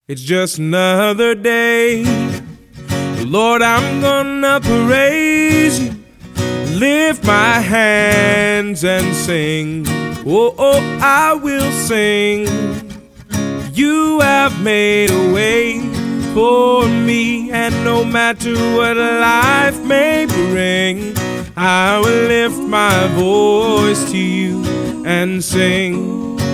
It's just another day. Lord, I'm gonna praise you, lift my hands and sing. Oh, oh, I will sing. You have made a way for me, and no matter what life may bring, I will lift my voice to you and sing.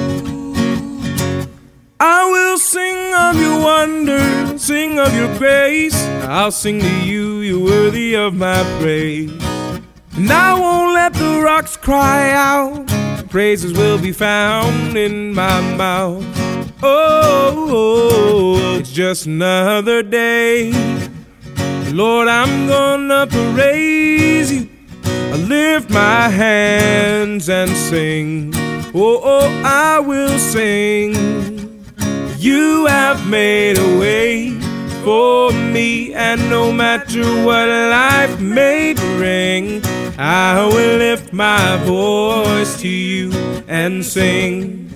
I will sing of your wonder, sing of your grace. I'll sing to you, you're worthy of my praise. And I won't let the rocks cry out, praises will be found in my mouth. Oh, it's just another day. Lord, I'm gonna praise you, I lift my hands and sing. Oh, oh, I will sing. You have made a way for me, and no matter what life may bring, I will lift my voice to you and sing.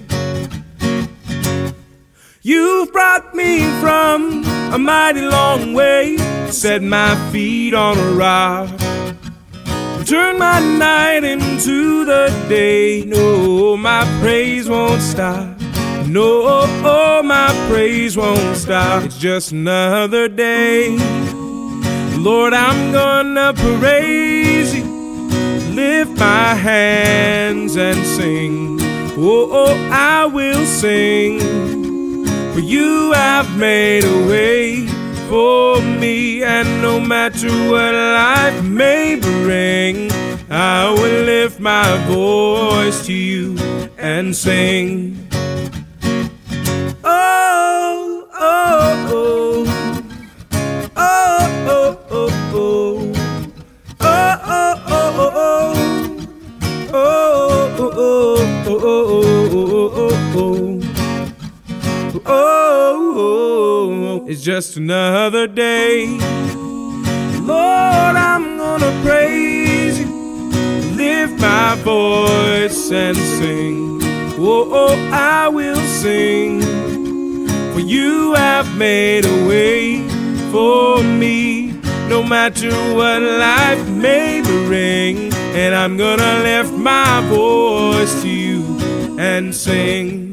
You've brought me from a mighty long way, set my feet on a rock, turn my night into the day. No, my praise won't stop. No, oh, my praise won't stop. It's just another day. Lord, I'm gonna praise you, lift my hands and sing. Oh, oh, I will sing. For you have made a way for me, and no matter what life may bring, I will lift my voice to you and sing. Oh, oh, oh, oh, oh, oh, oh, oh, oh, oh, oh, it's just another day. Lord, I'm gonna praise you, lift my voice and sing. Oh, oh, I will sing. For you have made a way for me, no matter what life may bring, and I'm gonna lift my voice to you and sing.